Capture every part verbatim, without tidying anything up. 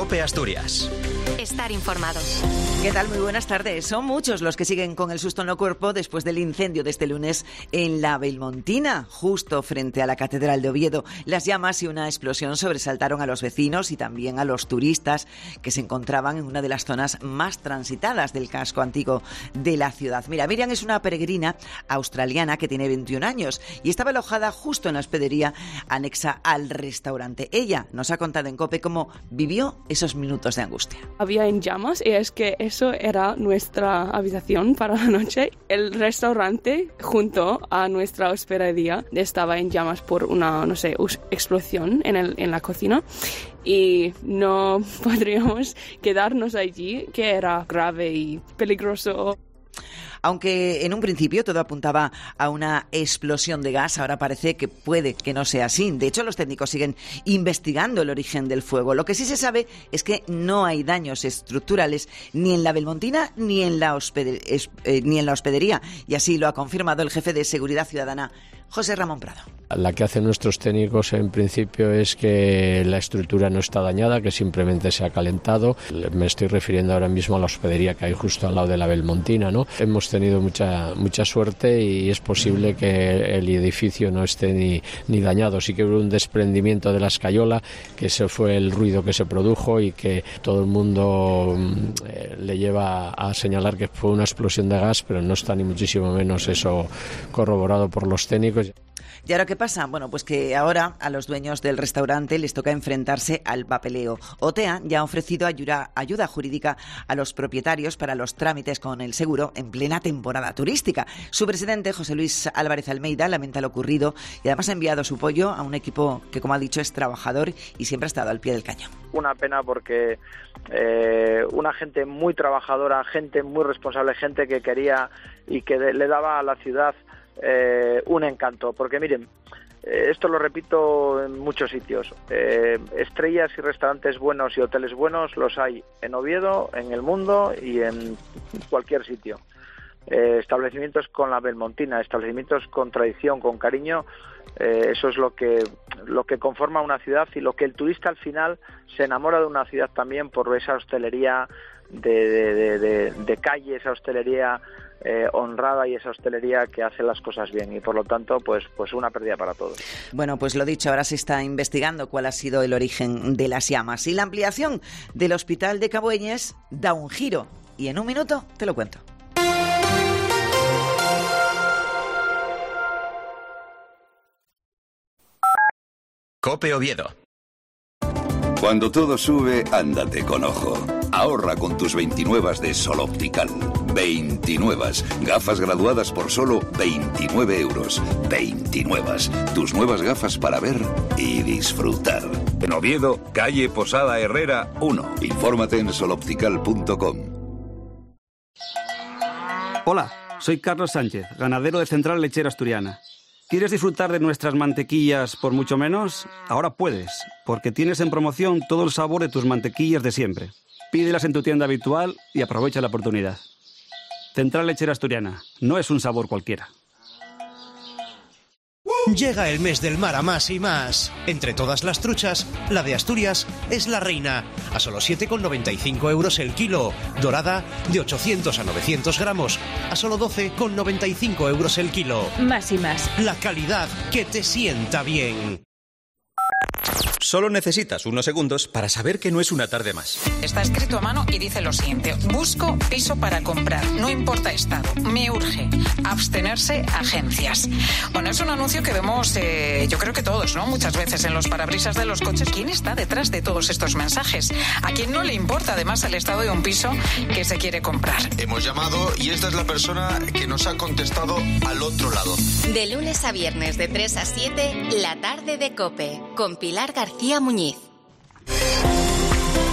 COPE Asturias. Estar informados. ¿Qué tal? Muy buenas tardes. Son muchos los que siguen con el susto en el cuerpo después del incendio de este lunes en la Belmontina, justo frente a la Catedral de Oviedo. Las llamas y una explosión sobresaltaron a los vecinos y también a los turistas que se encontraban en una de las zonas más transitadas del casco antiguo de la ciudad. Mira, Miriam es una peregrina australiana que tiene veintiún años y estaba alojada justo en la hospedería anexa al restaurante. Ella nos ha contado en COPE cómo vivió esos minutos de angustia. Había en llamas y es que eso era nuestra habitación para la noche. El restaurante junto a nuestra hospedería estaba en llamas por una, no sé, explosión en, el, en la cocina y no podríamos quedarnos allí, que era grave y peligroso. Aunque en un principio todo apuntaba a una explosión de gas, ahora parece que puede que no sea así. De hecho, los técnicos siguen investigando el origen del fuego. Lo que sí se sabe es que no hay daños estructurales ni en la Belmontina ni en la, hospeder- eh, ni en la hospedería. Y así lo ha confirmado el jefe de Seguridad Ciudadana, José Ramón Prado. La que hacen nuestros técnicos en principio es que la estructura no está dañada, que simplemente se ha calentado. Me estoy refiriendo ahora mismo a la hospedería que hay justo al lado de la Belmontina, ¿no? Hemos tenido mucha mucha suerte y es posible que el edificio no esté ni, ni dañado. Sí que hubo un desprendimiento de la escayola, que ese fue el ruido que se produjo y que todo el mundo eh, le lleva a señalar que fue una explosión de gas, pero no está ni muchísimo menos eso corroborado por los técnicos. ¿Y ahora qué pasa? Bueno, pues que ahora a los dueños del restaurante les toca enfrentarse al papeleo. OTEA ya ha ofrecido ayuda, ayuda jurídica a los propietarios para los trámites con el seguro en plena temporada turística. Su presidente, José Luis Álvarez Almeida, lamenta lo ocurrido y además ha enviado su apoyo a un equipo que, como ha dicho, es trabajador y siempre ha estado al pie del cañón. Una pena porque eh, una gente muy trabajadora, gente muy responsable, gente que quería y que de, le daba a la ciudad Eh, un encanto, porque miren, eh, esto lo repito en muchos sitios, eh, estrellas y restaurantes buenos y hoteles buenos los hay en Oviedo, en el mundo y en cualquier sitio. Eh, establecimientos con la Belmontina, establecimientos con tradición, con cariño, eh, eso es lo que lo que conforma una ciudad y lo que el turista al final se enamora de una ciudad también por esa hostelería de, de, de, de, de calle, esa hostelería Eh, honrada y esa hostelería que hace las cosas bien y por lo tanto pues pues una pérdida para todos. Bueno, pues lo dicho, ahora se está investigando cuál ha sido el origen de las llamas y la ampliación del hospital de Cabueñes da un giro y en un minuto te lo cuento. COPE Oviedo. Cuando todo sube, ándate con ojo. Ahorra con tus veintinuevas de Sol Optical. veintinuevas. Gafas graduadas por solo veintinueve euros. veintinuevas. Tus nuevas gafas para ver y disfrutar. En Oviedo, calle Posada Herrera uno. Infórmate en sol optical punto com. Hola, soy Carlos Sánchez, ganadero de Central Lechera Asturiana. ¿Quieres disfrutar de nuestras mantequillas por mucho menos? Ahora puedes, porque tienes en promoción todo el sabor de tus mantequillas de siempre. Pídelas en tu tienda habitual y aprovecha la oportunidad. Central Lechera Asturiana, no es un sabor cualquiera. Llega el mes del mar a más y más. Entre todas las truchas, la de Asturias es la reina. A solo siete con noventa y cinco euros el kilo. Dorada, de ochocientos a novecientos gramos. A solo doce con noventa y cinco euros el kilo. Más y más. La calidad que te sienta bien. Solo necesitas unos segundos para saber que no es una tarde más. Está escrito a mano y dice lo siguiente: busco piso para comprar, no importa estado, me urge abstenerse agencias. Bueno, es un anuncio que vemos, eh, yo creo que todos, ¿no? Muchas veces en los parabrisas de los coches. ¿Quién está detrás de todos estos mensajes? ¿A quién no le importa además el estado de un piso que se quiere comprar? Hemos llamado y esta es la persona que nos ha contestado al otro lado. De lunes a viernes de tres a siete, la tarde de COPE, con Pilar García Muñiz.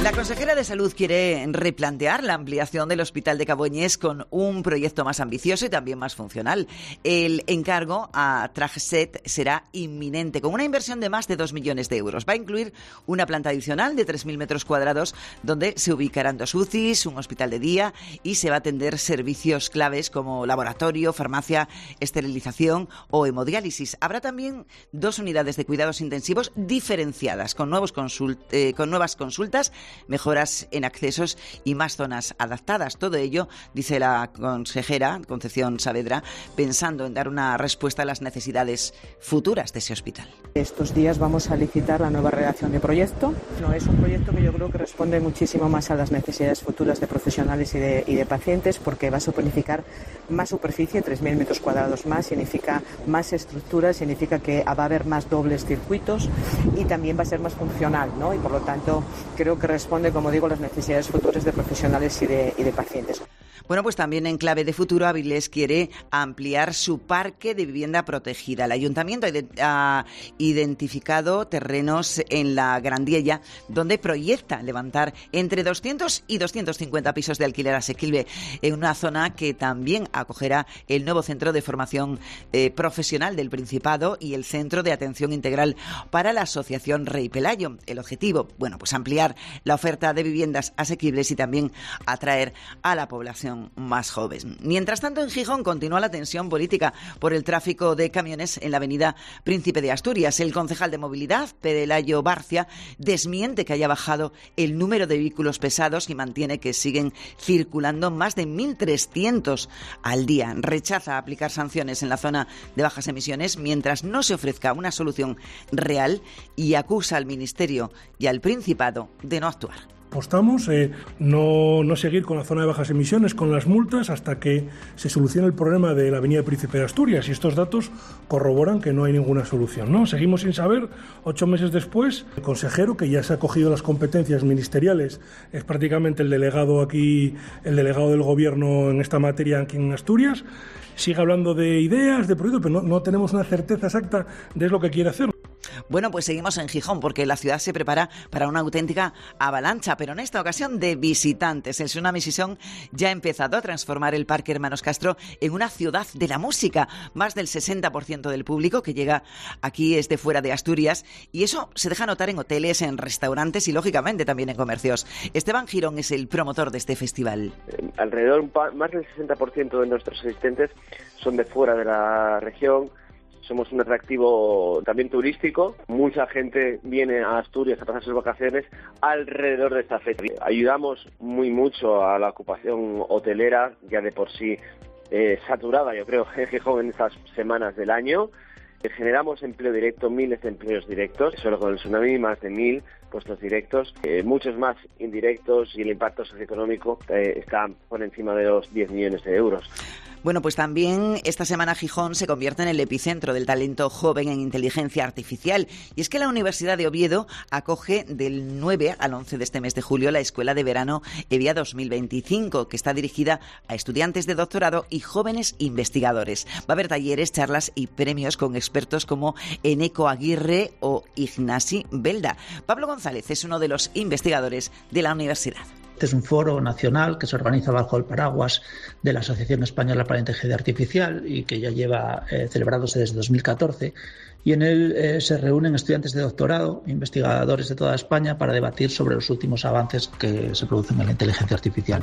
La consejera de Salud quiere replantear la ampliación del Hospital de Caboñes con un proyecto más ambicioso y también más funcional. El encargo a Trageset será inminente, con una inversión de más de dos millones de euros. Va a incluir una planta adicional de tres mil metros cuadrados donde se ubicarán dos U C Is, un hospital de día y se va a atender servicios claves como laboratorio, farmacia, esterilización o hemodiálisis. Habrá también dos unidades de cuidados intensivos diferenciadas con, nuevos consult- eh, con nuevas consultas, mejoras en accesos y más zonas adaptadas. Todo ello, dice la consejera Concepción Saavedra, pensando en dar una respuesta a las necesidades futuras de ese hospital. Estos días vamos a licitar la nueva redacción de proyecto. No, es un proyecto que yo creo que responde muchísimo más a las necesidades futuras de profesionales y de, y de pacientes, porque va a significar más superficie, tres mil metros cuadrados más, significa más estructuras, significa que va a haber más dobles circuitos y también va a ser más funcional, ¿no? Y por lo tanto creo que responde, como digo, a las necesidades futuras de profesionales y de, y de pacientes. Bueno, pues también en clave de futuro, Avilés quiere ampliar su parque de vivienda protegida. El ayuntamiento ha identificado terrenos en la Grandiella donde proyecta levantar entre doscientos y doscientos cincuenta pisos de alquiler asequible en una zona que también acogerá el nuevo centro de formación eh, profesional del Principado y el centro de atención integral para la Asociación Rey Pelayo. El objetivo, bueno, pues ampliar la oferta de viviendas asequibles y también atraer a la población más joven. Mientras tanto, en Gijón continúa la tensión política por el tráfico de camiones en la avenida Príncipe de Asturias. El concejal de Movilidad, Pelayo Barcia, desmiente que haya bajado el número de vehículos pesados y mantiene que siguen circulando más de mil trescientos al día. Rechaza aplicar sanciones en la zona de bajas emisiones mientras no se ofrezca una solución real y acusa al Ministerio y al Principado de no actuar. Apostamos eh, no, no seguir con la zona de bajas emisiones, con las multas, hasta que se solucione el problema de la avenida Príncipe de Asturias, y estos datos corroboran que no hay ninguna solución, ¿no? Seguimos sin saber, ocho meses después, el consejero, que ya se ha cogido las competencias ministeriales, es prácticamente el delegado aquí, el delegado del gobierno en esta materia aquí en Asturias, sigue hablando de ideas, de proyectos, pero no, no tenemos una certeza exacta de lo que quiere hacer. Bueno, pues seguimos en Gijón porque la ciudad se prepara para una auténtica avalancha, pero en esta ocasión de visitantes. El Tsunami Season ya ha empezado a transformar el Parque Hermanos Castro en una ciudad de la música. Más del sesenta por ciento del público que llega aquí es de fuera de Asturias y eso se deja notar en hoteles, en restaurantes y lógicamente también en comercios. Esteban Girón es el promotor de este festival. Eh, alrededor, más del sesenta por ciento de nuestros asistentes son de fuera de la región. Somos un atractivo también turístico. Mucha gente viene a Asturias a pasar sus vacaciones alrededor de esta fecha. Ayudamos muy mucho a la ocupación hotelera, ya de por sí eh, saturada, yo creo, en Gijón en estas semanas del año. Eh, generamos empleo directo, miles de empleos directos, solo con el tsunami más de mil puestos directos, eh, muchos más indirectos, y el impacto socioeconómico eh, está por encima de los diez millones de euros. Bueno, pues también esta semana Gijón se convierte en el epicentro del talento joven en inteligencia artificial. Y es que la Universidad de Oviedo acoge del nueve al once de este mes de julio la Escuela de Verano EVIA dos mil veinticinco, que está dirigida a estudiantes de doctorado y jóvenes investigadores. Va a haber talleres, charlas y premios con expertos como Eneco Aguirre o Ignasi Belda. Pablo González es uno de los investigadores de la universidad. Este es un foro nacional que se organiza bajo el paraguas de la Asociación Española para la Inteligencia Artificial y que ya lleva eh, celebrándose desde dos mil catorce. Y en él eh, se reúnen estudiantes de doctorado, investigadores de toda España, para debatir sobre los últimos avances que se producen en la inteligencia artificial.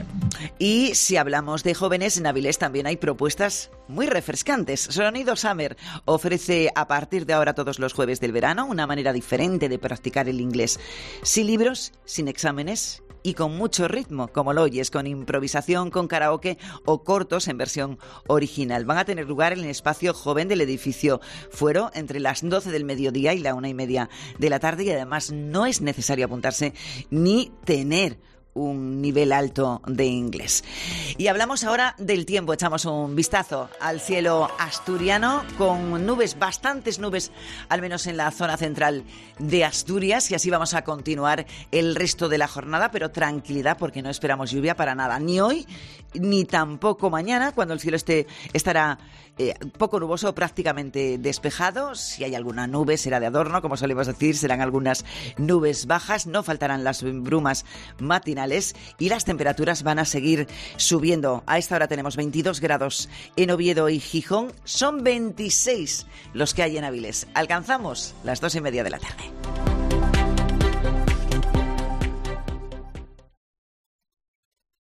Y si hablamos de jóvenes, en Avilés también hay propuestas muy refrescantes. Sonido Summer ofrece a partir de ahora todos los jueves del verano una manera diferente de practicar el inglés. Sin libros, sin exámenes y con mucho ritmo, como lo oyes, con improvisación, con karaoke o cortos en versión original. Van a tener lugar en el espacio joven del edificio Fuero entre las doce del mediodía y la una y media de la tarde, y además no es necesario apuntarse ni tener un nivel alto de inglés. Y hablamos ahora del tiempo. Echamos un vistazo al cielo asturiano con nubes, bastantes nubes, al menos en la zona central de Asturias, y así vamos a continuar el resto de la jornada, pero tranquilidad porque no esperamos lluvia para nada, ni hoy ni tampoco mañana, cuando el cielo esté estará eh, poco nuboso, prácticamente despejado. Si hay alguna nube será de adorno, como solemos decir, serán algunas nubes bajas, no faltarán las brumas matinales y las temperaturas van a seguir subiendo. A esta hora tenemos veintidós grados en Oviedo y Gijón, son veintiséis los que hay en Avilés. Alcanzamos las dos y media de la tarde.